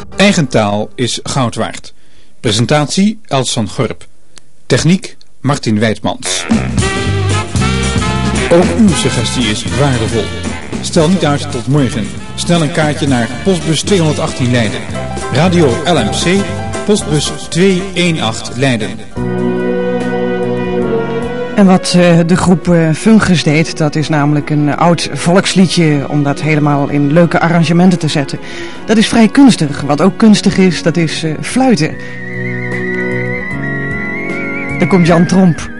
Eigen taal is goud waard. Presentatie Els van Gorp. Techniek Martin Wijtmans. Ook uw suggestie is waardevol. Stel niet uit tot morgen. Snel een kaartje naar postbus 218 Leiden. Radio LMC, postbus 218 Leiden. En wat de groep Fungus deed, dat is namelijk een oud volksliedje om dat helemaal in leuke arrangementen te zetten. Dat is vrij kunstig. Wat ook kunstig is, dat is fluiten. Dan komt Jan Tromp.